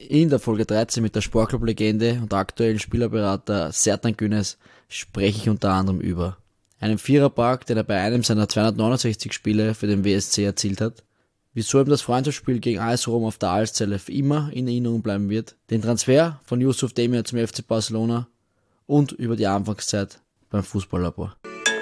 In der Folge 13 mit der Sportclub-Legende und aktuellen Spielerberater Sertan Günes spreche ich unter anderem über einen Viererpack, den er bei einem seiner 269 Spiele für den WSC erzielt hat, wieso ihm das Freundschaftsspiel gegen AS Rom auf der Ahlzelle für immer in Erinnerung bleiben wird, den Transfer von Yusuf Demir zum FC Barcelona und über die Anfangszeit beim Fußballlabor.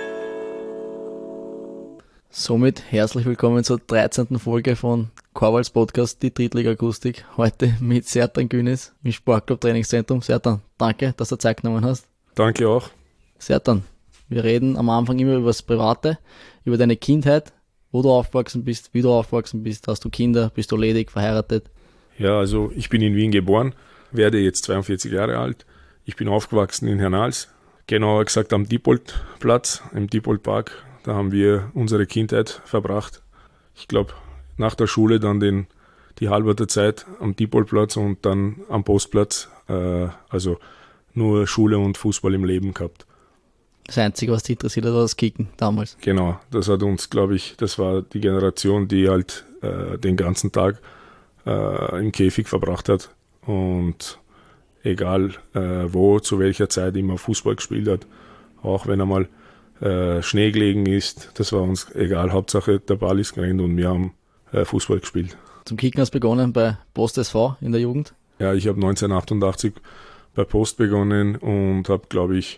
Somit herzlich willkommen zur 13. Folge von Korvals Podcast, die Drittliga-Akustik. Heute mit Sertan Günes im Sportclub Trainingszentrum. Sertan, danke, dass du Zeit genommen hast. Danke auch. Sertan, wir reden am Anfang immer über das Private, über deine Kindheit, wo du aufgewachsen bist, wie du aufgewachsen bist. Hast du Kinder, bist du ledig, verheiratet? Ja, also ich bin in Wien geboren, werde jetzt 42 Jahre alt. Ich bin aufgewachsen in Hernals, genauer gesagt am Diepoldplatz, im Diepoldpark. Da haben wir unsere Kindheit verbracht. Ich glaube, nach der Schule dann die halbe der Zeit am Diepoldplatz und dann am Postplatz. Also nur Schule und Fußball im Leben gehabt. Das Einzige, was dich interessiert hat, war das Kicken damals. Genau, das hat uns, glaube ich, das war die Generation, die halt den ganzen Tag im Käfig verbracht hat. Und egal wo, zu welcher Zeit immer Fußball gespielt hat. Auch wenn er mal Schnee gelegen ist, das war uns egal, Hauptsache der Ball ist gerannt und wir haben Fußball gespielt. Zum Kicken hast du begonnen bei Post SV in der Jugend? Ja, ich habe 1988 bei Post begonnen und habe, glaube ich,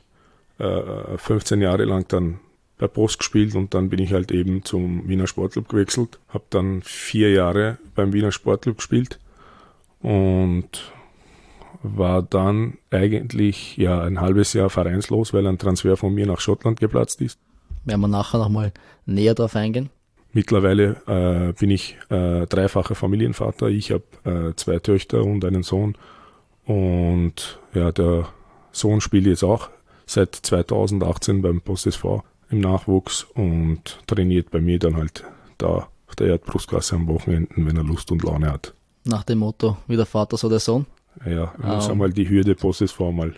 15 Jahre lang dann bei Post gespielt und dann bin ich halt eben zum Wiener Sportclub gewechselt. Habe dann 4 Jahre beim Wiener Sportclub gespielt und war dann eigentlich ein halbes Jahr vereinslos, weil ein Transfer von mir nach Schottland geplatzt ist. Werden wir nachher nochmal näher drauf eingehen. Mittlerweile bin ich dreifacher Familienvater. Ich habe 2 Töchter und einen Sohn. Und ja, der Sohn spielt jetzt auch seit 2018 beim Post SV im Nachwuchs und trainiert bei mir dann halt da auf der Erdbrustklasse am Wochenenden, wenn er Lust und Laune hat. Nach dem Motto, wie der Vater, so der Sohn? Ja, wir müssen einmal die Hürde Post SV mal.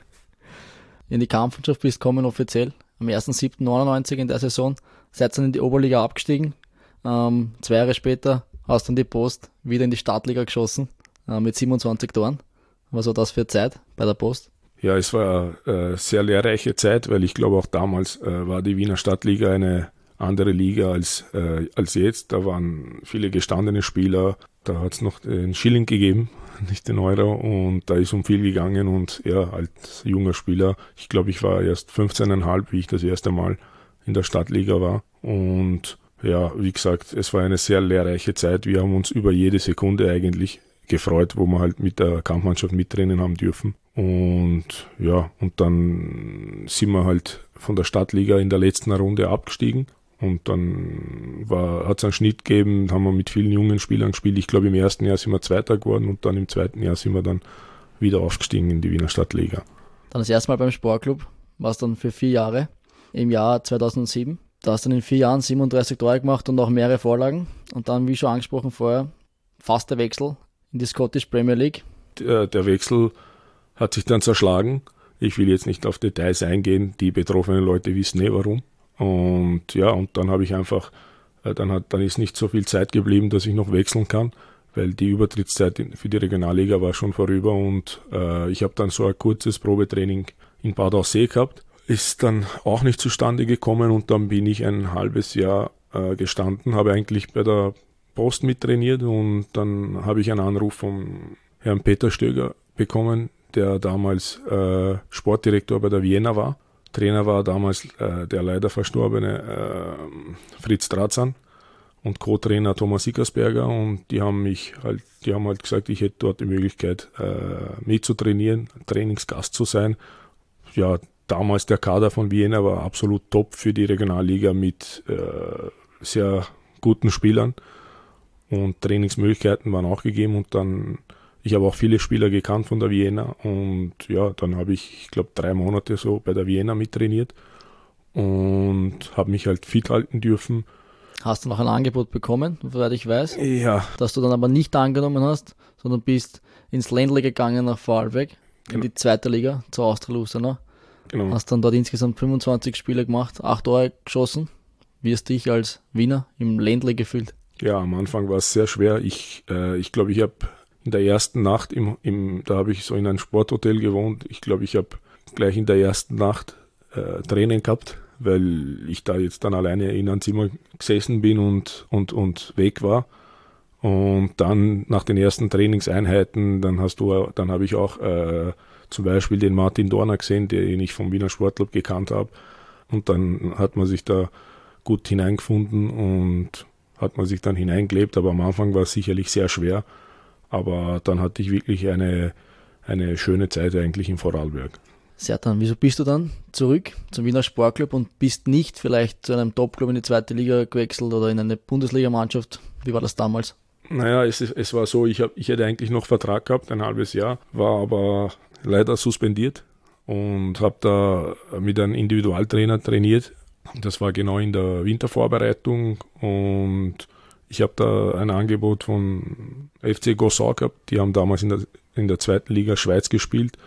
In die Kampfmannschaft bist kommen offiziell am 1.7.99 in der Saison. Seid dann in die Oberliga abgestiegen. 2 Jahre später hast dann die Post wieder in die Startliga geschossen mit 27 Toren. Was war das für eine Zeit bei der Post? Ja, es war eine sehr lehrreiche Zeit, weil ich glaube auch damals war die Wiener Stadtliga eine andere Liga als jetzt. Da waren viele gestandene Spieler, da hat es noch den Schilling gegeben, nicht den Euro, und da ist um viel gegangen und ja, als junger Spieler, ich glaube, ich war erst 15,5, wie ich das erste Mal in der Stadtliga war, und ja, wie gesagt, es war eine sehr lehrreiche Zeit. Wir haben uns über jede Sekunde eigentlich gefreut, wo wir halt mit der Kampfmannschaft mittrainieren haben dürfen. Und ja, und dann sind wir halt von der Stadtliga in der letzten Runde abgestiegen. Und dann hat es einen Schnitt gegeben, haben wir mit vielen jungen Spielern gespielt. Ich glaube, im ersten Jahr sind wir Zweiter geworden und dann im zweiten Jahr sind wir dann wieder aufgestiegen in die Wiener Stadtliga. Dann das erste Mal beim Sportclub, warst dann für 4 Jahre im Jahr 2007. Da hast du in 4 Jahren 37 Tore gemacht und auch mehrere Vorlagen. Und dann, wie schon angesprochen vorher, fast der Wechsel in die Scottish Premier League. Der Wechsel hat sich dann zerschlagen. Ich will jetzt nicht auf Details eingehen, die betroffenen Leute wissen warum. Und ja, und dann habe ich einfach, dann ist nicht so viel Zeit geblieben, dass ich noch wechseln kann, weil die Übertrittszeit für die Regionalliga war schon vorüber und ich habe dann so ein kurzes Probetraining in Bad Aussee gehabt. Ist dann auch nicht zustande gekommen und dann bin ich ein halbes Jahr gestanden, habe eigentlich bei der Post mittrainiert und dann habe ich einen Anruf vom Herrn Peter Stöger bekommen, der damals Sportdirektor bei der Vienna war. Trainer war damals der leider verstorbene Fritz Drazan und Co-Trainer Thomas Ickersberger, und die haben halt gesagt, ich hätte dort die Möglichkeit mitzutrainieren, Trainingsgast zu sein. Ja, damals der Kader von Vienna war absolut top für die Regionalliga mit sehr guten Spielern und Trainingsmöglichkeiten waren auch gegeben, und dann ich habe auch viele Spieler gekannt von der Vienna und ja, dann habe ich glaube 3 Monate so bei der Vienna mittrainiert und habe mich halt fit halten dürfen. Hast du noch ein Angebot bekommen, soweit ich weiß? Ja. Das du dann aber nicht angenommen hast, sondern bist ins Ländle gegangen nach Vorarlberg, in die 2. Liga, zur Austria Lustenau. Genau. Hast dann dort insgesamt 25 Spiele gemacht, 8 Tore geschossen. Wie hast du dich als Wiener im Ländle gefühlt? Ja, am Anfang war es sehr schwer. Ich glaube, ich habe in der ersten Nacht, da habe ich so in einem Sporthotel gewohnt. Ich glaube, ich habe gleich in der ersten Nacht Tränen gehabt, weil ich da jetzt dann alleine in einem Zimmer gesessen bin und weg war. Und dann nach den ersten Trainingseinheiten, dann habe ich auch zum Beispiel den Martin Dorner gesehen, den ich vom Wiener Sportclub gekannt habe. Und dann hat man sich da gut hineingefunden und hat man sich dann hineingelebt. Aber am Anfang war es sicherlich sehr schwer. Aber dann hatte ich wirklich eine schöne Zeit eigentlich in Vorarlberg. Sertan, wieso bist du dann zurück zum Wiener Sportclub und bist nicht vielleicht zu einem Topclub in die zweite Liga gewechselt oder in eine Bundesligamannschaft? Wie war das damals? Naja, es war so, ich hätte eigentlich noch Vertrag gehabt, ein halbes Jahr, war aber leider suspendiert und habe da mit einem Individualtrainer trainiert. Das war genau in der Wintervorbereitung und ich habe da ein Angebot von FC Gossau gehabt. Die haben damals in der zweiten Liga Schweiz gespielt.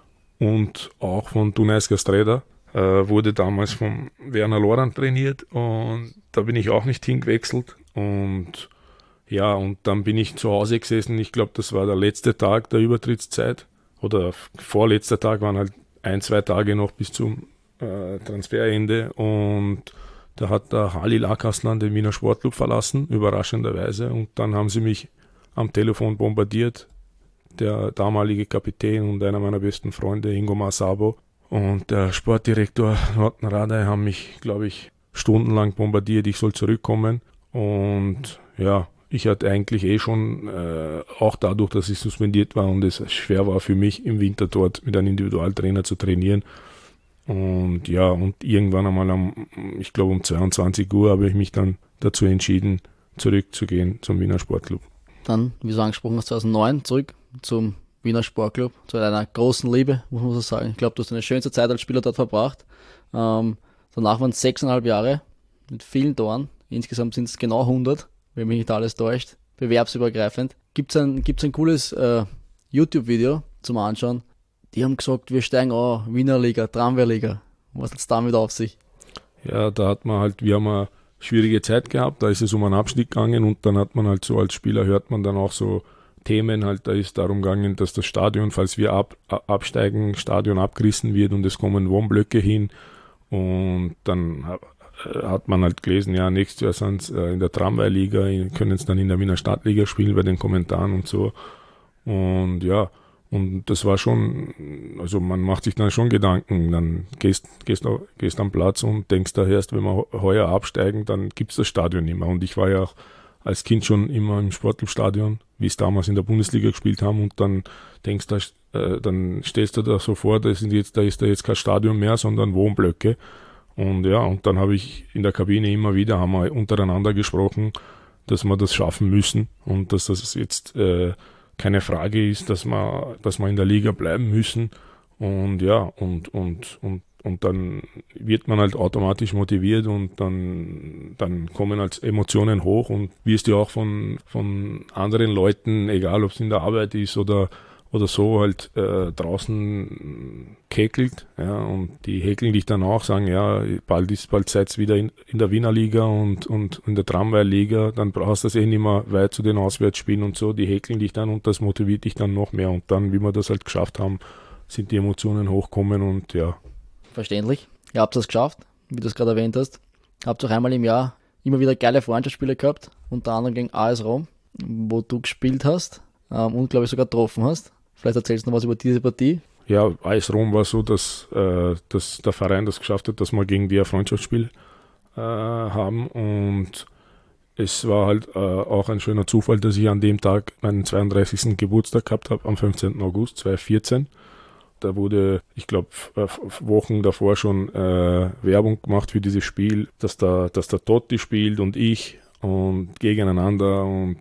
Und auch von Dunajs Gastreda, wurde damals von Werner Lorand trainiert und da bin ich auch nicht hingewechselt und ja, und dann bin ich zu Hause gesessen. Ich glaube, das war der letzte Tag der Übertrittszeit oder vorletzter Tag, waren halt 1-2 Tage noch bis zum Transferende und da hat der Halil Akaslan den Wiener Sportclub verlassen, überraschenderweise, und dann haben sie mich am Telefon bombardiert. Der damalige Kapitän und einer meiner besten Freunde, Ingo Masabo, und der Sportdirektor Norton Radey haben mich, glaube ich, stundenlang bombardiert, ich soll zurückkommen. Und ja, ich hatte eigentlich schon, auch dadurch, dass ich suspendiert war und es schwer war für mich im Winter dort mit einem Individualtrainer zu trainieren. Und ja, und irgendwann einmal ich glaube um 22 Uhr habe ich mich dann dazu entschieden, zurückzugehen zum Wiener Sportclub. Dann, wie du angesprochen hast, 2009 zurück zum Wiener Sportclub, zu deiner großen Liebe, muss man so sagen. Ich glaube, du hast eine schönste Zeit als Spieler dort verbracht. Danach waren es 6,5 Jahre mit vielen Toren. Insgesamt sind es genau 100, wenn mich nicht alles täuscht. Bewerbsübergreifend. Gibt's ein cooles YouTube-Video zum Anschauen. Die haben gesagt, wir steigen an, Wiener Liga, Tramwehrliga. Was hat es damit auf sich? Ja, wir haben eine schwierige Zeit gehabt, da ist es um einen Abstieg gegangen und dann hat man halt so als Spieler, hört man dann auch so Themen, halt, da ist darum gegangen, dass das Stadion, falls wir absteigen, Stadion abgerissen wird und es kommen Wohnblöcke hin und dann hat man halt gelesen, ja, nächstes Jahr sind es in der Tramwehrliga, können es dann in der Wiener Stadtliga spielen bei den Kommentaren und so und ja, und das war schon, also man macht sich dann schon Gedanken, dann gehst am Platz und denkst da erst, wenn wir heuer absteigen, dann gibt's das Stadion nicht mehr. Und ich war ja auch als Kind schon immer im Sportclubstadion, wie es damals in der Bundesliga gespielt haben, und dann denkst du, dann stellst du da so vor, da ist da jetzt kein Stadion mehr, sondern Wohnblöcke. Und ja, und dann habe ich in der Kabine immer wieder, haben wir untereinander gesprochen, dass wir das schaffen müssen und dass das jetzt keine Frage ist, dass wir in der Liga bleiben müssen. Und ja, und dann wird man halt automatisch motiviert und dann kommen halt Emotionen hoch und wirst ja auch von anderen Leuten, egal ob es in der Arbeit ist oder so, halt draußen häkelt, ja, und die häkeln dich dann auch, sagen, ja, bald seid ihr wieder in der Wiener Liga und in der Tramwehrliga, dann brauchst du das nicht mehr weit zu den Auswärtsspielen und so, die häkeln dich dann und das motiviert dich dann noch mehr und dann, wie wir das halt geschafft haben, sind die Emotionen hochkommen und ja. Verständlich. Ihr habt es geschafft, wie du es gerade erwähnt hast. Habt auch einmal im Jahr immer wieder geile Freundschaftsspiele gehabt, unter anderem gegen AS Rom, wo du gespielt hast und, glaube ich, sogar getroffen hast. Vielleicht erzählst du noch was über diese Partie. Ja, AS Rom war so, dass der Verein das geschafft hat, dass wir gegen die ein Freundschaftsspiel haben, und es war halt auch ein schöner Zufall, dass ich an dem Tag meinen 32. Geburtstag gehabt habe, am 15. August 2014. Da wurde, ich glaube, Wochen davor schon Werbung gemacht für dieses Spiel, dass der Totti spielt und ich und gegeneinander und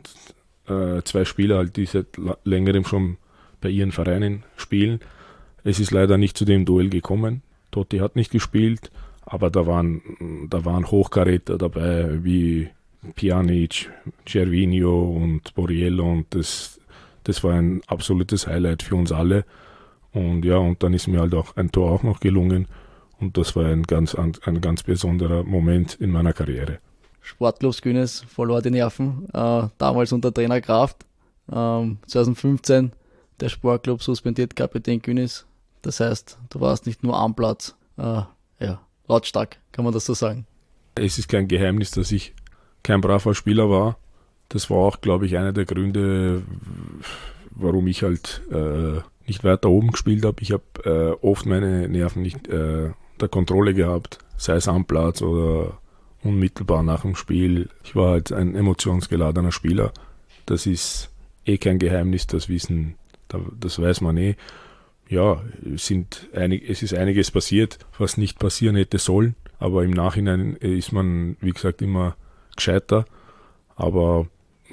2 Spieler halt, die seit längerem schon bei ihren Vereinen spielen. Es ist leider nicht zu dem Duell gekommen. Totti hat nicht gespielt, aber da waren Hochkaräter dabei wie Pjanic, Gervinho und Borriello, und das war ein absolutes Highlight für uns alle. Und ja, und dann ist mir halt auch ein Tor auch noch gelungen und das war ein ganz besonderer Moment in meiner Karriere. Sportclubs Günes verlor die Nerven, damals unter Trainer Kraft. 2015 der Sportclub suspendiert Kapitän Günis. Das heißt, du warst nicht nur am Platz. Lautstark, kann man das so sagen. Es ist kein Geheimnis, dass ich kein braver Spieler war. Das war auch, glaube ich, einer der Gründe, warum ich halt nicht weiter oben gespielt habe. Ich habe oft meine Nerven nicht unter Kontrolle gehabt, sei es am Platz oder unmittelbar nach dem Spiel. Ich war halt ein emotionsgeladener Spieler. Das ist kein Geheimnis, das weiß man eh. Ja, es ist einiges passiert, was nicht passieren hätte sollen, aber im Nachhinein ist man, wie gesagt, immer gescheiter. Aber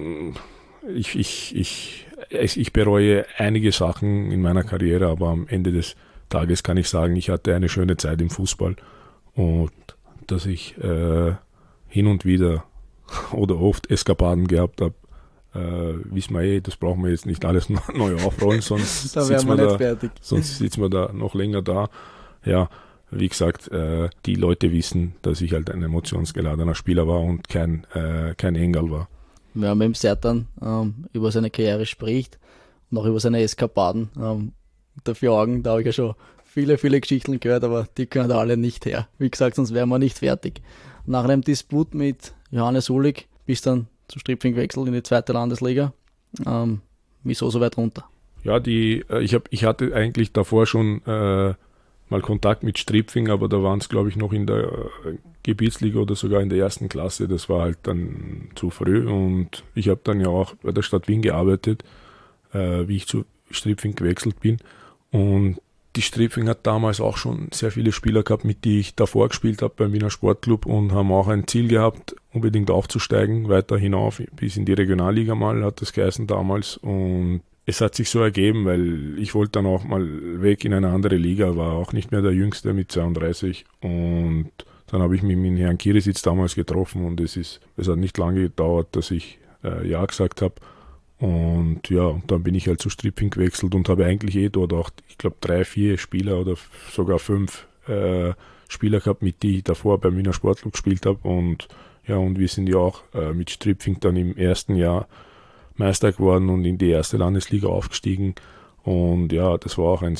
ich bereue einige Sachen in meiner Karriere, aber am Ende des Tages kann ich sagen, ich hatte eine schöne Zeit im Fußball und dass ich hin und wieder oder oft Eskapaden gehabt habe. Wissen wir das brauchen wir jetzt nicht alles neu aufrollen, sonst sitzen wir da noch länger da. Ja, wie gesagt, die Leute wissen, dass ich halt ein emotionsgeladener Spieler war und kein Engel war. Wenn man mit dem Sertan über seine Karriere spricht und auch über seine Eskapaden unter 4 Augen, da habe ich ja schon viele, viele Geschichten gehört, aber die können da alle nicht her. Wie gesagt, sonst wären wir nicht fertig. Nach einem Disput mit Johannes Uhlig bist dann zu Stripfing gewechselt in die 2. Landesliga. Wieso so weit runter? Ja, ich hatte eigentlich davor schon mal Kontakt mit Stripfing, aber da waren es, glaube ich, noch in der Gebietsliga oder sogar in der 1. Klasse. Das war halt dann zu früh und ich habe dann ja auch bei der Stadt Wien gearbeitet, wie ich zu Stripfing gewechselt bin. Und die Stripfing hat damals auch schon sehr viele Spieler gehabt, mit die ich davor gespielt habe beim Wiener Sportclub und haben auch ein Ziel gehabt, unbedingt aufzusteigen, weiter hinauf, bis in die Regionalliga mal, hat das geheißen damals. Und es hat sich so ergeben, weil ich wollte dann auch mal weg in eine andere Liga, war auch nicht mehr der Jüngste mit 32 und dann habe ich mich mit Herrn Kirisitz damals getroffen und es hat nicht lange gedauert, dass ich Ja gesagt habe. Und ja, und dann bin ich halt zu Stripfing gewechselt und habe eigentlich dort auch, ich glaube, 3, 4 Spieler oder sogar 5 Spieler gehabt, mit die ich davor beim Wiener Sportclub gespielt habe. Und ja, und wir sind ja auch mit Stripfing dann im ersten Jahr Meister geworden und in die 1. Landesliga aufgestiegen. Und ja, das war auch eine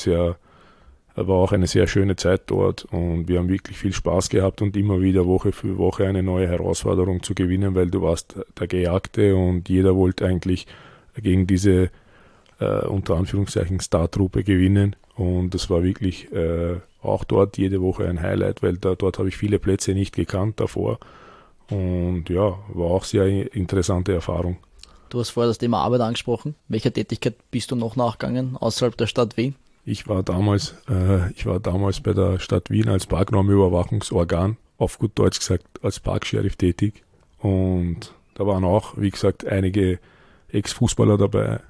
sehr schöne Zeit dort und wir haben wirklich viel Spaß gehabt und immer wieder Woche für Woche eine neue Herausforderung zu gewinnen, weil du warst der Gejagte und jeder wollte eigentlich gegen diese unter Anführungszeichen Star-Truppe gewinnen und das war wirklich auch dort jede Woche ein Highlight, weil dort habe ich viele Plätze nicht gekannt davor und ja, war auch sehr interessante Erfahrung. Du hast vorher das Thema Arbeit angesprochen. Welcher Tätigkeit bist du noch nachgegangen außerhalb der Stadt Wien? Ich war damals bei der Stadt Wien als Parknormüberwachungsorgan, auf gut Deutsch gesagt als Parksheriff tätig. Und da waren auch, wie gesagt, einige Ex-Fußballer dabei.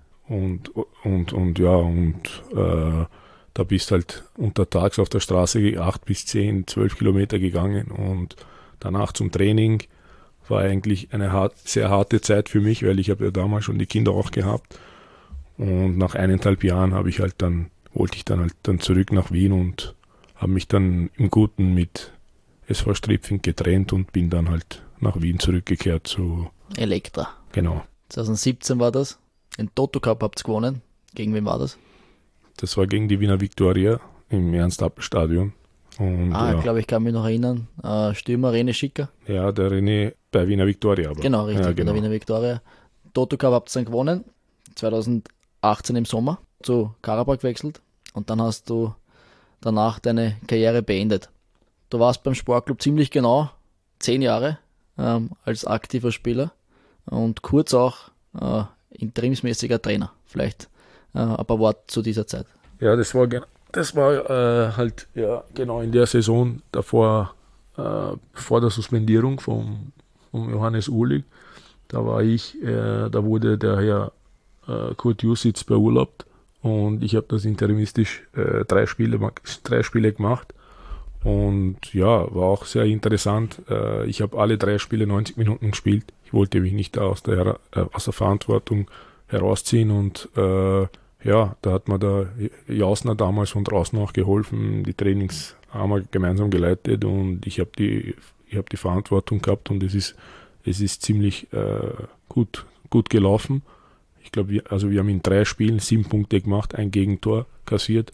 Da bist halt untertags auf der Straße 8 bis 10, 12 Kilometer gegangen und danach zum Training. War eigentlich eine sehr harte Zeit für mich, weil ich habe ja damals schon die Kinder auch gehabt. Und nach 1,5 Jahren wollte ich dann zurück nach Wien und habe mich dann im Guten mit SV Stripfing getrennt und bin dann halt nach Wien zurückgekehrt zu Elektra. Genau. 2017 war das. Den Toto Cup habt ihr gewonnen. Gegen wen war das? Das war gegen die Wiener Viktoria im Ernst-Happel-Stadion. Ich glaube, ich kann mich noch erinnern. Stürmer René Schicker. Ja, der René bei Wiener Viktoria. Genau, richtig, ja, genau. Bei der Wiener Viktoria. Toto Cup habt ihr dann gewonnen. 2018 im Sommer zu Karabakh gewechselt und dann hast du danach deine Karriere beendet. Du warst beim Sportclub ziemlich genau 10 Jahre als aktiver Spieler und kurz auch interimsmäßiger Trainer. Vielleicht ein paar Worte zu dieser Zeit. Ja, das war halt ja, genau in der Saison davor, vor der Suspendierung vom Johannes Uhlig. Da wurde der Herr Kurt Jussitz beurlaubt und ich habe das interimistisch 3 Spiele gemacht und ja, war auch sehr interessant. Ich habe alle 3 Spiele 90 Minuten gespielt. Ich wollte mich nicht aus der Verantwortung herausziehen und ja, da hat mir der Jausner damals von draußen auch geholfen. Die Trainings haben wir gemeinsam geleitet und ich habe die Verantwortung gehabt und es ist ziemlich gut gelaufen. Ich glaube, wir haben in 3 Spielen 7 Punkte gemacht, ein Gegentor kassiert.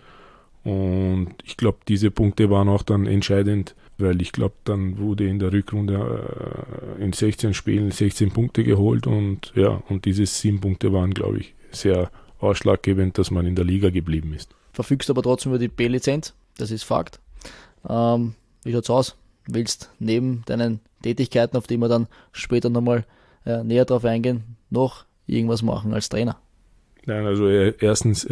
Und ich glaube, diese Punkte waren auch dann entscheidend, weil ich glaube, dann wurde in der Rückrunde in 16 Spielen 16 Punkte geholt und diese 7 Punkte waren, glaube ich, sehr ausschlaggebend, dass man in der Liga geblieben ist. Verfügst aber trotzdem über die B-Lizenz, das ist Fakt. Wie schaut's aus? Willst neben deinen Tätigkeiten, auf die wir dann später nochmal näher drauf eingehen, noch irgendwas machen als Trainer? Nein, also erstens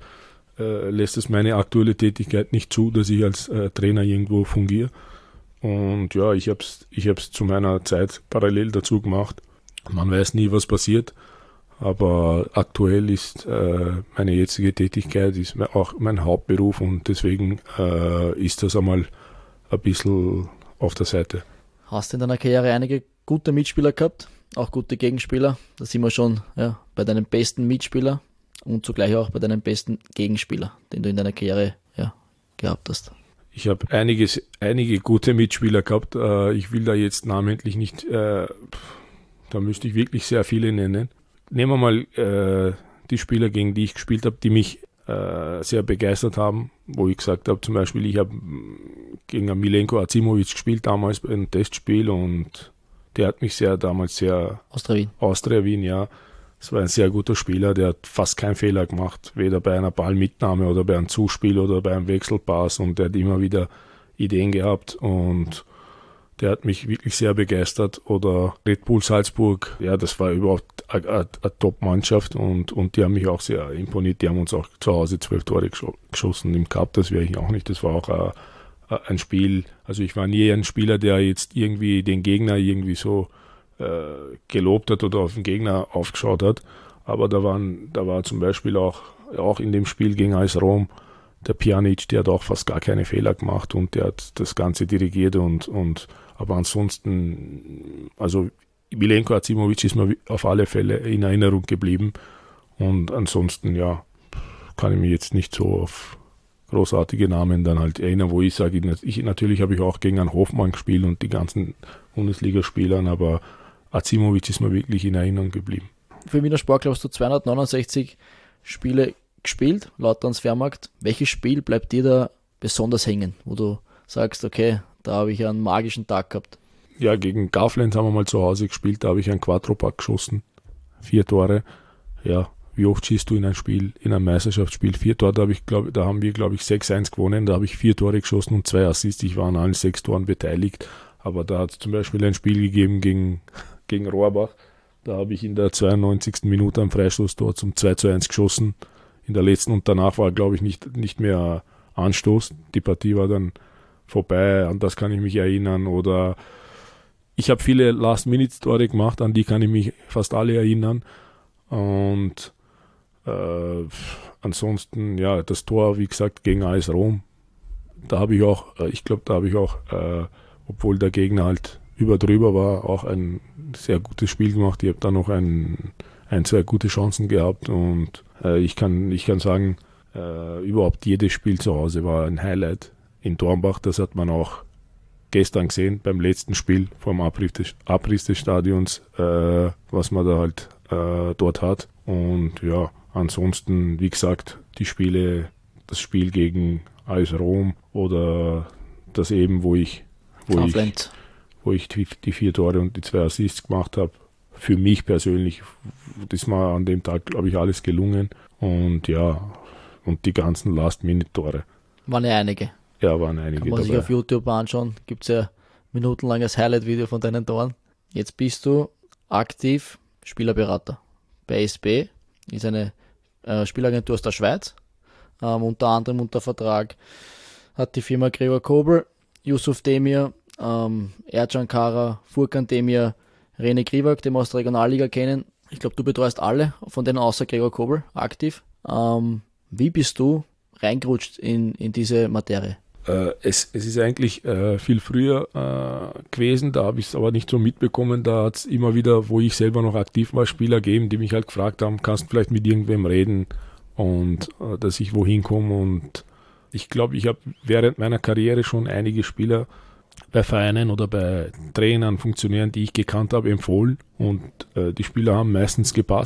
lässt es meine aktuelle Tätigkeit nicht zu, dass ich als Trainer irgendwo fungiere. Und ja, ich hab's zu meiner Zeit parallel dazu gemacht. Man weiß nie, was passiert, aber aktuell ist meine jetzige Tätigkeit ist auch mein Hauptberuf und deswegen ist das einmal ein bisschen auf der Seite. Hast du in deiner Karriere einige gute Mitspieler gehabt, auch gute Gegenspieler? Da sind wir schon bei deinem besten Mitspieler und zugleich auch bei deinem besten Gegenspieler, den du in deiner Karriere gehabt hast. Ich habe einige gute Mitspieler gehabt. Ich will da jetzt namentlich nicht, da müsste ich wirklich sehr viele nennen. Nehmen wir mal die Spieler, gegen die ich gespielt habe, die mich sehr begeistert haben, wo ich gesagt habe, zum Beispiel, ich habe gegen Milenko Acimovic gespielt, damals bei einem Testspiel und der hat mich damals sehr... Austria Wien, ja. Es war ein sehr guter Spieler, der hat fast keinen Fehler gemacht, weder bei einer Ballmitnahme oder bei einem Zuspiel oder bei einem Wechselpass und der hat immer wieder Ideen gehabt und der hat mich wirklich sehr begeistert. Oder Red Bull Salzburg, ja, das war überhaupt eine Top-Mannschaft und die haben mich auch sehr imponiert. Die haben uns auch zu Hause 12 Tore geschossen im Cup, das wäre ich auch nicht. Das war auch ein Spiel, also ich war nie ein Spieler, der jetzt irgendwie den Gegner irgendwie so gelobt hat oder auf den Gegner aufgeschaut hat, aber da war zum Beispiel auch in dem Spiel gegen AS Rom der Pjanic, der hat auch fast gar keine Fehler gemacht und der hat das Ganze dirigiert und aber ansonsten, also Milenko Acimovic ist mir auf alle Fälle in Erinnerung geblieben und ansonsten, ja, kann ich mich jetzt nicht so auf großartige Namen dann halt erinnern, wo ich sage, natürlich habe ich auch gegen einen Hofmann gespielt und die ganzen Bundesligaspielern, aber Acimovic ist mir wirklich in Erinnerung geblieben. Für Wiener Sportclub hast du 269 Spiele gespielt, laut Transfermarkt. Welches Spiel bleibt dir da besonders hängen, wo du sagst, okay, da habe ich einen magischen Tag gehabt? Ja, gegen Garfland haben wir mal zu Hause gespielt, da habe ich einen Quattro-Pack geschossen, 4 Tore. Ja, wie oft schießt du in ein Spiel, in einem Meisterschaftsspiel 4 Tore? Da haben wir, glaube ich, 6-1 gewonnen, da habe ich 4 Tore geschossen und 2 Assists, ich war an allen 6 Toren beteiligt. Aber da hat es zum Beispiel ein Spiel gegeben gegen Rohrbach. Da habe ich in der 92. Minute am Freistoßtor zum 2:1 geschossen. In der letzten und danach war, glaube ich, nicht mehr Anstoß. Die Partie war dann vorbei, an das kann ich mich erinnern. Oder ich habe viele Last-Minute-Tore gemacht, an die kann ich mich fast alle erinnern. Und ansonsten, ja, das Tor, wie gesagt, gegen AS Rom. Da habe ich auch, obwohl der Gegner halt drüber war, auch ein sehr gutes Spiel gemacht. Ich habe da noch zwei gute Chancen gehabt und ich kann sagen, überhaupt jedes Spiel zu Hause war ein Highlight in Dornbach. Das hat man auch gestern gesehen beim letzten Spiel vom Abriss des Stadions, was man da halt dort hat. Und ja, ansonsten, wie gesagt, das Spiel gegen AS Rom oder das eben, wo ich die 4 Tore und die 2 Assists gemacht habe. Für mich persönlich, das war an dem Tag, glaube ich, alles gelungen. Und ja, und die ganzen Last-Minute-Tore. Waren ja einige. Ja, waren einige dabei. Kann man sich auf YouTube anschauen. Gibt es ja minutenlanges Highlight-Video von deinen Toren. Jetzt bist du aktiv Spielerberater. Bei SB ist eine Spielagentur aus der Schweiz. Unter anderem unter Vertrag hat die Firma Gregor Kobel, Yusuf Demir, Ercan Kara, Furkan Demir, René Krivak, den wir aus der Regionalliga kennen. Ich glaube, du betreust alle von denen außer Gregor Kobel aktiv. Wie bist du reingerutscht in diese Materie? Es ist eigentlich viel früher gewesen, da habe ich es aber nicht so mitbekommen. Da hat es immer wieder, wo ich selber noch aktiv war, Spieler gegeben, die mich halt gefragt haben, kannst du vielleicht mit irgendwem reden und dass ich wohin komme. Und ich glaube, ich habe während meiner Karriere schon einige Spieler bei Vereinen oder bei Trainern, Funktionären, die ich gekannt habe, empfohlen und die Spieler haben meistens gepasst.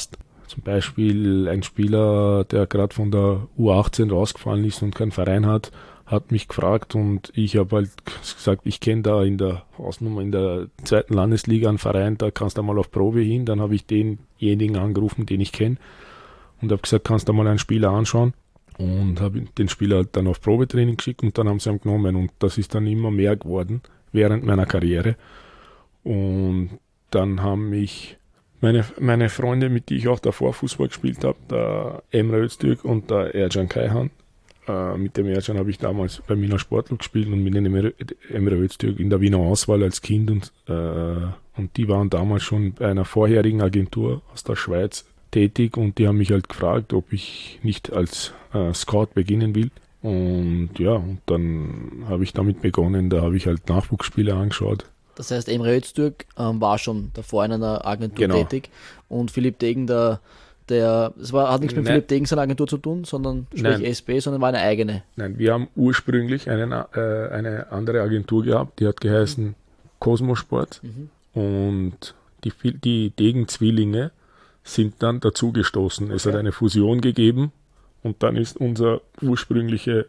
Zum Beispiel ein Spieler, der gerade von der U18 rausgefallen ist und keinen Verein hat, hat mich gefragt und ich habe halt gesagt, ich kenne da in der Hausnummer in der 2. Landesliga einen Verein, da kannst du mal auf Probe hin. Dann habe ich denjenigen angerufen, den ich kenne und habe gesagt, kannst du mal einen Spieler anschauen und habe den Spieler halt dann auf Probetraining geschickt und dann haben sie ihn genommen und das ist dann immer mehr geworden während meiner Karriere. Und dann haben mich meine Freunde, mit denen ich auch davor Fußball gespielt habe, der Emre Öztürk und der Ercan Kayhan. Mit dem Ercan habe ich damals beim Wiener Sportclub gespielt und mit dem Emre Öztürk in der Wiener Auswahl als Kind. Und die waren damals schon bei einer vorherigen Agentur aus der Schweiz tätig und die haben mich halt gefragt, ob ich nicht als Scout beginnen will. Und ja, und dann habe ich damit begonnen, da habe ich halt Nachwuchsspiele angeschaut. Das heißt, Emre Öztürk war schon davor in einer Agentur Genau. tätig und Philipp Degen, hat nichts mit Nein. Philipp Degen seiner Agentur zu tun, sondern sprich Nein. SB, sondern war eine eigene. Nein, wir haben ursprünglich eine andere Agentur gehabt, die hat geheißen Cosmosport und die Degen-Zwillinge sind dann dazugestoßen. Es hat eine Fusion gegeben und dann ist unser ursprünglicher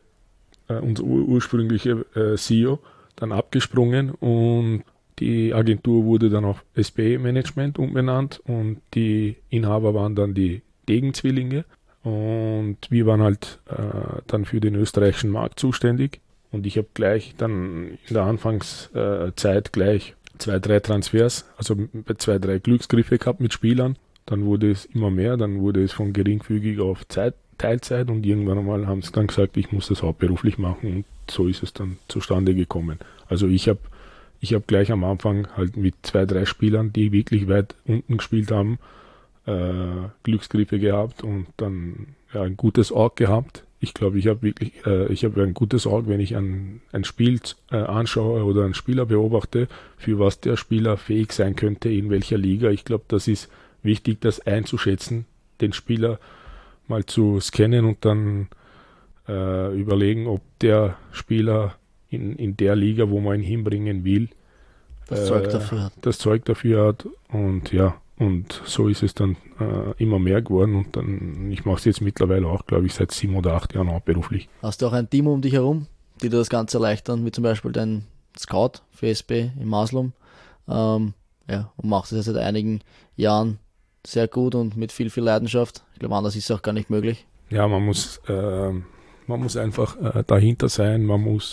CEO dann abgesprungen und die Agentur wurde dann auf SB Management umbenannt und die Inhaber waren dann die Degen-Zwillinge und wir waren halt dann für den österreichischen Markt zuständig und ich habe gleich dann in der Anfangszeit gleich 2-3 Transfers, also 2-3 Glücksgriffe gehabt mit Spielern. Dann wurde es immer mehr, dann wurde es von geringfügig auf Teilzeit und irgendwann einmal haben sie dann gesagt, ich muss das hauptberuflich machen und so ist es dann zustande gekommen. Also ich hab gleich am Anfang halt mit 2-3 Spielern, die wirklich weit unten gespielt haben, Glücksgriffe gehabt und dann ein gutes Auge gehabt. Ich glaube, ich habe ein gutes Auge, wenn ich ein Spiel anschaue oder einen Spieler beobachte, für was der Spieler fähig sein könnte, in welcher Liga. Ich glaube, das ist wichtig, das einzuschätzen, den Spieler mal zu scannen und dann überlegen, ob der Spieler in der Liga, wo man ihn hinbringen will, Das Zeug dafür hat. Und ja, und so ist es dann immer mehr geworden und dann, ich mache es jetzt mittlerweile auch, glaube ich, seit 7 oder 8 Jahren auch beruflich. Hast du auch ein Team um dich herum, die dir das Ganze erleichtern, wie zum Beispiel dein Scout für SB in Maslum? Und machst es ja seit einigen Jahren sehr gut und mit viel, viel Leidenschaft. Ich glaube, anders ist es auch gar nicht möglich. Ja, man muss einfach dahinter sein, man muss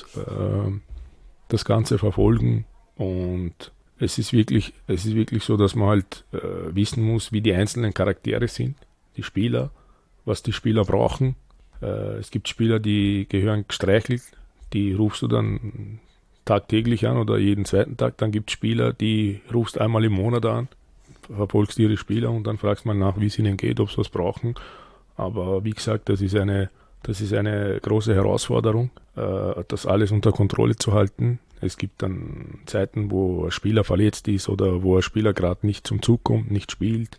das Ganze verfolgen und es ist wirklich so, dass man halt wissen muss, wie die einzelnen Charaktere sind, die Spieler, was die Spieler brauchen. Es gibt Spieler, die gehören gestreichelt, die rufst du dann tagtäglich an oder jeden zweiten Tag. Dann gibt es Spieler, die rufst einmal im Monat an, verfolgst ihre Spieler und dann fragst mal nach, wie es ihnen geht, ob sie was brauchen. Aber wie gesagt, das ist eine große Herausforderung, das alles unter Kontrolle zu halten. Es gibt dann Zeiten, wo ein Spieler verletzt ist oder wo ein Spieler gerade nicht zum Zug kommt, nicht spielt.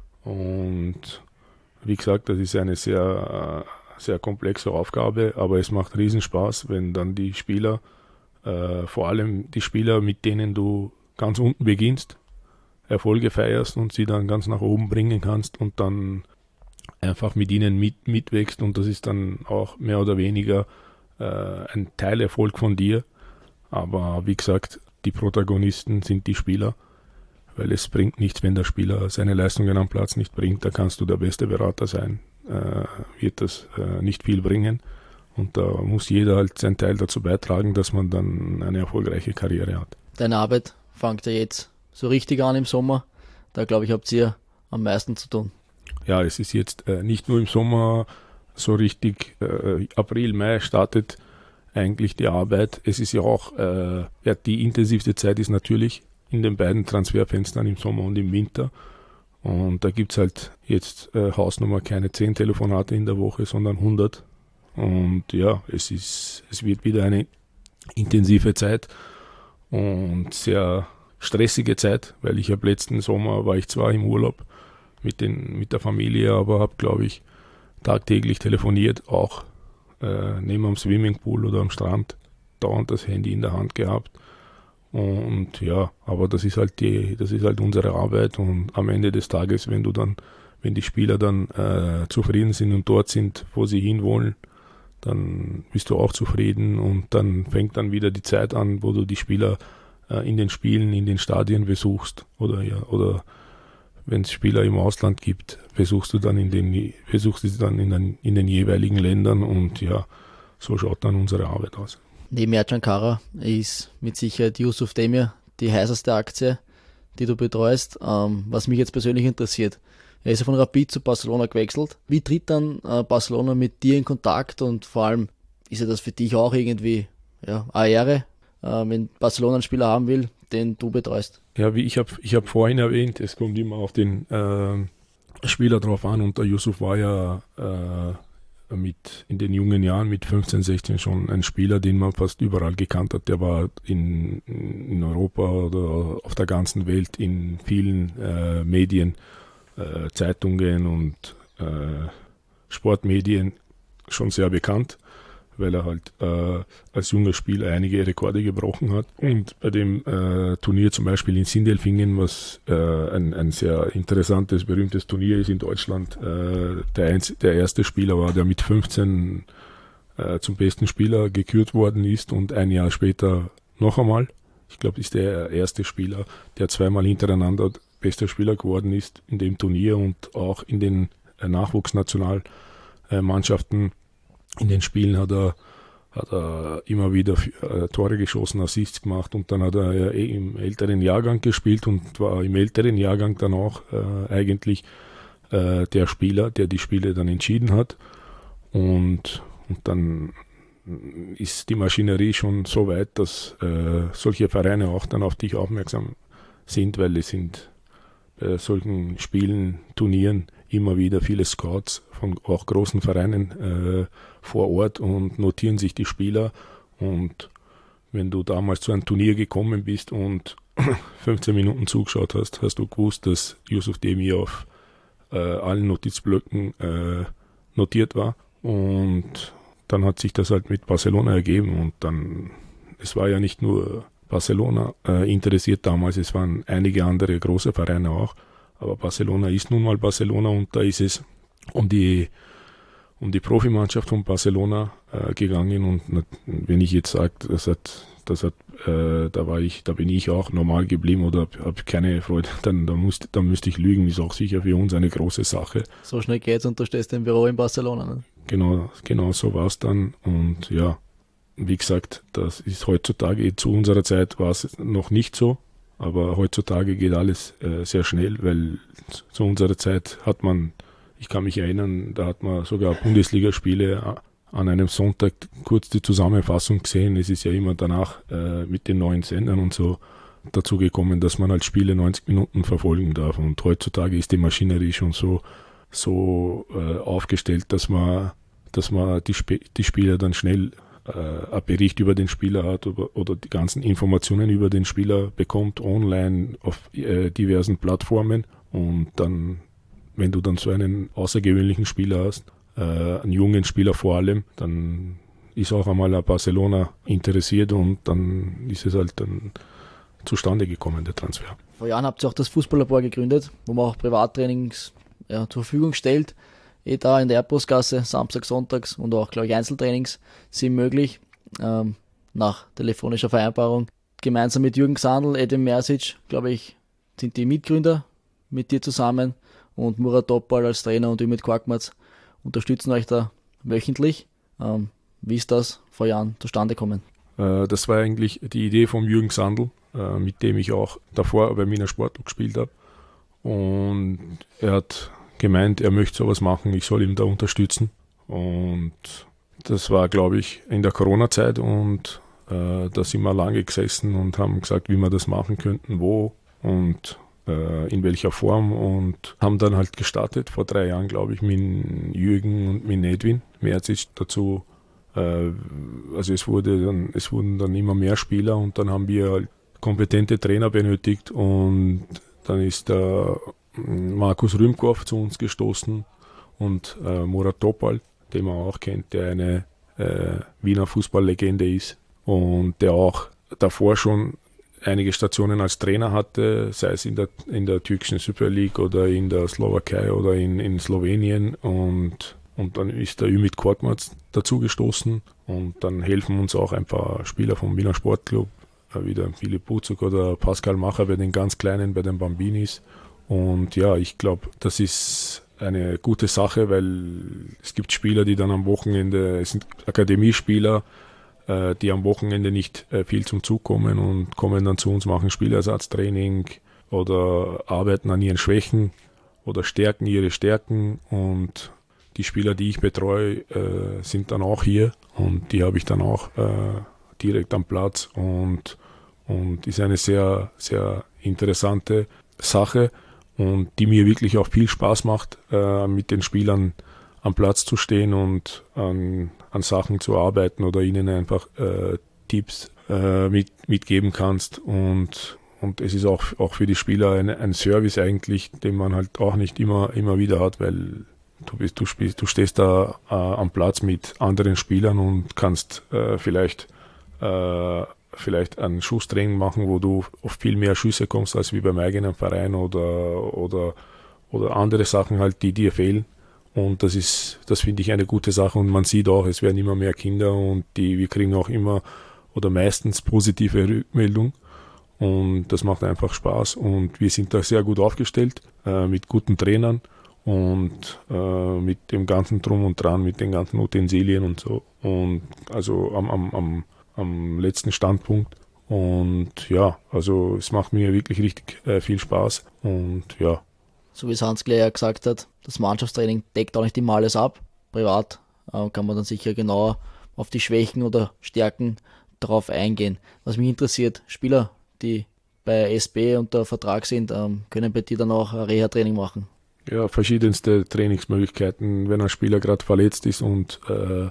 Und wie gesagt, das ist eine sehr, sehr komplexe Aufgabe, aber es macht Riesenspaß, wenn dann die Spieler, vor allem die Spieler, mit denen du ganz unten beginnst, Erfolge feierst und sie dann ganz nach oben bringen kannst und dann einfach mit ihnen mitwächst und das ist dann auch mehr oder weniger ein Teilerfolg von dir. Aber wie gesagt, die Protagonisten sind die Spieler, weil es bringt nichts, wenn der Spieler seine Leistungen am Platz nicht bringt. Da kannst du der beste Berater sein, wird das nicht viel bringen. Und da muss jeder halt seinen Teil dazu beitragen, dass man dann eine erfolgreiche Karriere hat. Deine Arbeit fängt ja jetzt so richtig an im Sommer. Da glaube ich, habt ihr am meisten zu tun. Ja, es ist jetzt nicht nur im Sommer so richtig, April, Mai startet eigentlich die Arbeit. Es ist ja auch, die intensivste Zeit ist natürlich in den beiden Transferfenstern im Sommer und im Winter. Und da gibt es halt jetzt Hausnummer keine 10 Telefonate in der Woche, sondern 100. Und ja, es wird wieder eine intensive Zeit und sehr stressige Zeit, weil ich letzten Sommer war ich zwar im Urlaub mit der Familie, aber habe, glaube ich, tagtäglich telefoniert, auch neben am Swimmingpool oder am Strand, dauernd das Handy in der Hand gehabt. Und ja, aber das ist halt unsere Arbeit und am Ende des Tages, wenn du dann wenn die Spieler dann zufrieden sind und dort sind, wo sie hinwollen, dann bist du auch zufrieden und dann fängt dann wieder die Zeit an, wo du die Spieler in den Spielen, in den Stadien besuchst oder wenn es Spieler im Ausland gibt, besuchst du dann in den jeweiligen Ländern und ja, so schaut dann unsere Arbeit aus. Neben Ercan Kara ist mit Sicherheit Yusuf Demir die heißeste Aktie, die du betreust. Was mich jetzt persönlich interessiert, er ist ja von Rapid zu Barcelona gewechselt. Wie tritt dann Barcelona mit dir in Kontakt und vor allem ist ja das für dich auch irgendwie eine Ehre, wenn Barcelona einen Spieler haben will, den du betreust? Ja, wie ich hab vorhin erwähnt, es kommt immer auf den Spieler drauf an und der Yusuf war ja in den jungen Jahren mit 15, 16 schon ein Spieler, den man fast überall gekannt hat. Der war in Europa oder auf der ganzen Welt in vielen Medien, Zeitungen und Sportmedien schon sehr bekannt, weil er halt als junger Spieler einige Rekorde gebrochen hat. Und bei dem Turnier zum Beispiel in Sindelfingen, was ein sehr interessantes, berühmtes Turnier ist in Deutschland, der erste Spieler war, der mit 15 zum besten Spieler gekürt worden ist und ein Jahr später noch einmal. Ich glaube, ist der erste Spieler, der zweimal hintereinander bester Spieler geworden ist in dem Turnier und auch in den Nachwuchsnationalmannschaften. In den Spielen hat er immer wieder Tore geschossen, Assists gemacht und dann hat er ja im älteren Jahrgang gespielt und war im älteren Jahrgang dann auch eigentlich der Spieler, der die Spiele dann entschieden hat. Und dann ist die Maschinerie schon so weit, dass solche Vereine auch dann auf dich aufmerksam sind, weil es sind bei solchen Spielen, Turnieren immer wieder viele Scouts von auch großen Vereinen vor Ort und notieren sich die Spieler. Und wenn du damals zu einem Turnier gekommen bist und 15 Minuten zugeschaut hast, hast du gewusst, dass Yusuf Demir auf allen Notizblöcken notiert war. Und dann hat sich das halt mit Barcelona ergeben und dann, es war ja nicht nur Barcelona interessiert damals, es waren einige andere große Vereine auch, aber Barcelona ist nun mal Barcelona und da ist es um die Profimannschaft von Barcelona gegangen und wenn ich jetzt sage, da bin ich auch normal geblieben oder habe keine Freude, dann müsste ich lügen, ist auch sicher für uns eine große Sache. So schnell geht's und du stehst im Büro in Barcelona, ne? Genau so war es dann und ja, wie gesagt, das ist heutzutage, zu unserer Zeit war es noch nicht so, aber heutzutage geht alles sehr schnell, weil zu unserer Zeit ich kann mich erinnern, da hat man sogar Bundesligaspiele an einem Sonntag kurz die Zusammenfassung gesehen. Es ist ja immer danach mit den neuen Sendern und so dazu gekommen, dass man halt Spiele 90 Minuten verfolgen darf und heutzutage ist die Maschinerie schon so aufgestellt, dass man die Spieler dann schnell ein Bericht über den Spieler hat oder die ganzen Informationen über den Spieler bekommt, online auf diversen Plattformen und dann, wenn du dann so einen außergewöhnlichen Spieler hast, einen jungen Spieler vor allem, dann ist auch einmal ein Barcelona interessiert und dann ist es halt dann zustande gekommen, der Transfer. Vor Jahren habt ihr auch das Fußballlabor gegründet, wo man auch Privattrainings zur Verfügung stellt. Da in der Erdbrustgasse, Samstag, Sonntags und auch, glaube ich, Einzeltrainings sind möglich, nach telefonischer Vereinbarung. Gemeinsam mit Jürgen Sandl, Edin Mersic, glaube ich, sind die Mitgründer mit dir zusammen und Murat Topal als Trainer und Ümit Korkmaz unterstützen euch da wöchentlich. Wie ist das vor Jahren zustande gekommen? Das war eigentlich die Idee vom Jürgen Sandl, mit dem ich auch davor bei Wiener Sport gespielt habe. Und er hat gemeint, er möchte sowas machen, ich soll ihm da unterstützen. Und das war, glaube ich, in der Corona-Zeit und da sind wir lange gesessen und haben gesagt, wie wir das machen könnten, wo und in welcher Form und haben dann halt gestartet, vor 3 Jahren, glaube ich, mit Jürgen und mit Edwin Merzic dazu. Also es wurden dann immer mehr Spieler und dann haben wir halt kompetente Trainer benötigt und dann ist der Markus Rühmkorff zu uns gestoßen und Murat Topal, den man auch kennt, der eine Wiener Fußballlegende ist und der auch davor schon einige Stationen als Trainer hatte, sei es in der türkischen Super League oder in der Slowakei oder in Slowenien. Und dann ist der Ümit Korkmaz dazugestoßen und dann helfen uns auch ein paar Spieler vom Wiener Sportclub, wie der Philipp Buzuk oder Pascal Macher bei den ganz Kleinen, bei den Bambinis. Und ja, ich glaube, das ist eine gute Sache, weil es gibt Spieler, die dann am Wochenende, es sind Akademiespieler, die am Wochenende nicht viel zum Zug kommen und kommen dann zu uns, machen Spielersatztraining oder arbeiten an ihren Schwächen oder stärken ihre Stärken. Und die Spieler, die ich betreue, sind dann auch hier und die habe ich dann auch direkt am Platz und ist eine sehr, sehr interessante Sache und die mir wirklich auch viel Spaß macht, mit den Spielern am Platz zu stehen und an Sachen zu arbeiten oder ihnen einfach Tipps mitgeben kannst. Und es ist auch für die Spieler ein Service eigentlich, den man halt auch nicht immer wieder hat, weil du stehst da am Platz mit anderen Spielern und kannst vielleicht ein Schusstraining machen, wo du auf viel mehr Schüsse kommst als wie beim eigenen Verein oder andere Sachen halt, die dir fehlen. Und das finde ich eine gute Sache und man sieht auch, es werden immer mehr Kinder und wir kriegen auch immer oder meistens positive Rückmeldung und das macht einfach Spaß und wir sind da sehr gut aufgestellt mit guten Trainern und mit dem ganzen Drum und Dran, mit den ganzen Utensilien und so und also am letzten Standpunkt und ja, also es macht mir wirklich richtig viel Spaß und ja. So wie es Hans Kläger gesagt hat, das Mannschaftstraining deckt auch nicht immer alles ab. Privat kann man dann sicher genauer auf die Schwächen oder Stärken darauf eingehen. Was mich interessiert, Spieler, die bei SB unter Vertrag sind, können bei dir dann auch ein Reha-Training machen? Ja, verschiedenste Trainingsmöglichkeiten. Wenn ein Spieler gerade verletzt ist und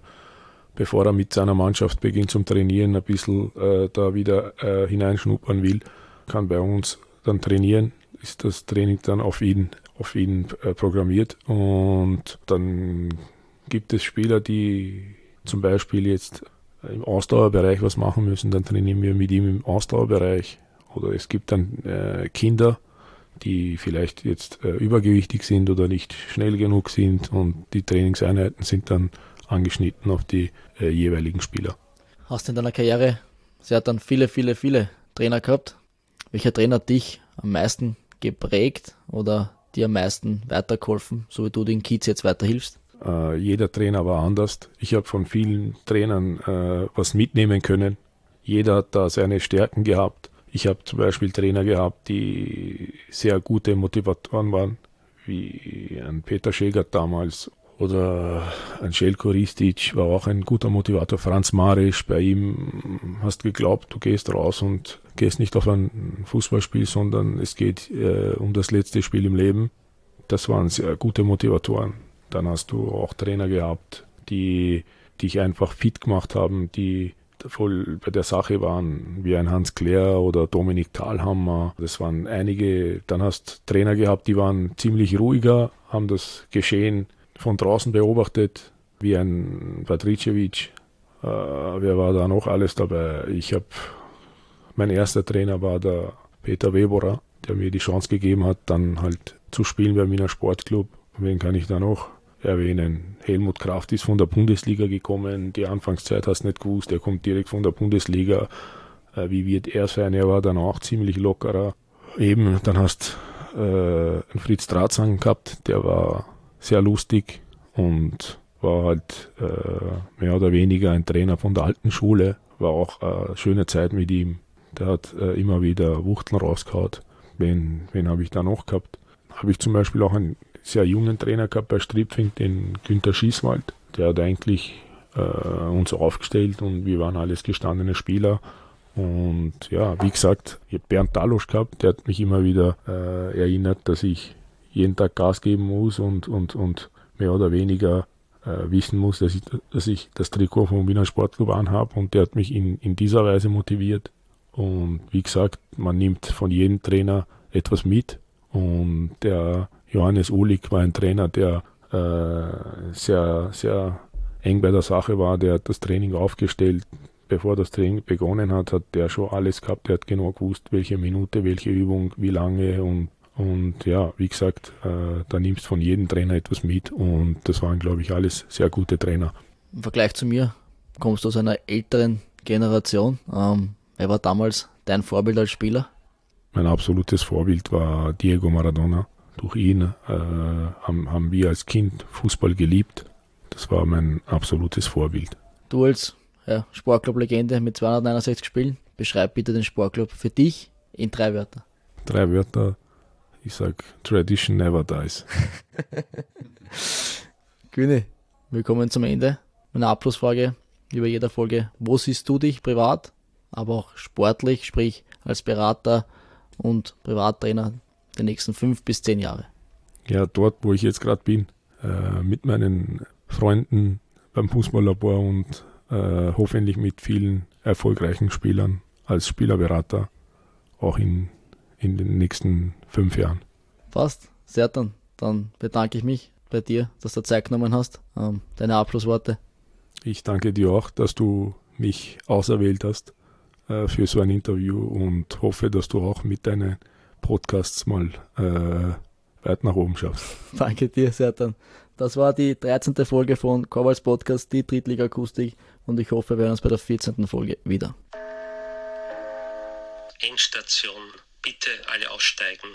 bevor er mit seiner Mannschaft beginnt zum Trainieren, ein bisschen da wieder hineinschnuppern will, kann bei uns dann trainieren. Ist das Training dann auf ihn programmiert und dann gibt es Spieler, die zum Beispiel jetzt im Ausdauerbereich was machen müssen, dann trainieren wir mit ihm im Ausdauerbereich oder es gibt dann Kinder, die vielleicht jetzt übergewichtig sind oder nicht schnell genug sind und die Trainingseinheiten sind dann angeschnitten auf die jeweiligen Spieler. Hast du in deiner Karriere, sie hat dann viele Trainer gehabt. Welcher Trainer hat dich am meisten geprägt oder dir am meisten weitergeholfen, so wie du den Kids jetzt weiterhilfst? Jeder Trainer war anders. Ich habe von vielen Trainern was mitnehmen können. Jeder hat da seine Stärken gehabt. Ich habe zum Beispiel Trainer gehabt, die sehr gute Motivatoren waren, wie ein Peter Schegert damals oder ein Željko Ristic war auch ein guter Motivator. Franz Marisch, bei ihm hast geglaubt, du gehst raus und gehst nicht auf ein Fußballspiel, sondern es geht um das letzte Spiel im Leben. Das waren sehr gute Motivatoren. Dann hast du auch Trainer gehabt, die dich einfach fit gemacht haben, die voll bei der Sache waren, wie ein Hans Kläger oder Dominik Thalhammer. Das waren einige. Dann hast Trainer gehabt, die waren ziemlich ruhiger, haben das Geschehen von draußen beobachtet, wie ein Patricevic. Wer war da noch alles dabei? Mein erster Trainer war der Peter Weberer, der mir die Chance gegeben hat, dann halt zu spielen beim Wiener Sportclub. Wen kann ich da noch erwähnen? Helmut Kraft ist von der Bundesliga gekommen. Die Anfangszeit hast du nicht gewusst, er kommt direkt von der Bundesliga. Wie wird er sein? Er war dann auch ziemlich lockerer. Eben, dann hast einen Fritz Dratzang gehabt, der war sehr lustig und war halt mehr oder weniger ein Trainer von der alten Schule. War auch eine schöne Zeit mit ihm. Der hat immer wieder Wuchteln rausgehauen. Wen habe ich da noch gehabt? Habe ich zum Beispiel auch einen sehr jungen Trainer gehabt bei Stripfing, den Günther Schießwald. Der hat eigentlich uns aufgestellt und wir waren alles gestandene Spieler. Und ja, wie gesagt, ich habe Bernd Dalosch gehabt, der hat mich immer wieder erinnert, dass ich jeden Tag Gas geben muss und mehr oder weniger wissen muss, dass ich das Trikot vom Wiener Sportclub anhabe und der hat mich in dieser Weise motiviert. Und wie gesagt, man nimmt von jedem Trainer etwas mit und der Johannes Uhlig war ein Trainer, der sehr, sehr eng bei der Sache war, der hat das Training aufgestellt, bevor das Training begonnen hat, hat der schon alles gehabt. Der hat genau gewusst, welche Minute, welche Übung, wie lange und ja, wie gesagt, da nimmst von jedem Trainer etwas mit und das waren, glaube ich, alles sehr gute Trainer. Im Vergleich zu mir kommst du aus einer älteren Generation. Wer war damals dein Vorbild als Spieler? Mein absolutes Vorbild war Diego Maradona. Durch ihn haben wir als Kind Fußball geliebt. Das war mein absolutes Vorbild. Du als Sportclub-Legende mit 269 Spielen, beschreib bitte den Sportclub für dich in 3 Wörter. 3 Wörter. Ich sag, Tradition never dies. Güni, wir kommen zum Ende. Meine Abschlussfrage über jeder Folge. Wo siehst du dich privat, aber auch sportlich, sprich als Berater und Privattrainer der nächsten 5 bis 10 Jahre? Ja, dort, wo ich jetzt gerade bin, mit meinen Freunden beim Fußballlabor und hoffentlich mit vielen erfolgreichen Spielern als Spielerberater, auch in den nächsten 5 Jahren. Passt, Sertan. Dann bedanke ich mich bei dir, dass du Zeit genommen hast. Deine Abschlussworte. Ich danke dir auch, dass du mich auserwählt hast für so ein Interview und hoffe, dass du auch mit deinen Podcasts mal weit nach oben schaffst. Danke dir, Sertan. Das war die 13. Folge von Korvals Podcast, die Drittliga-Akustik, und ich hoffe, wir hören uns bei der 14. Folge wieder. Endstation. Bitte alle aussteigen.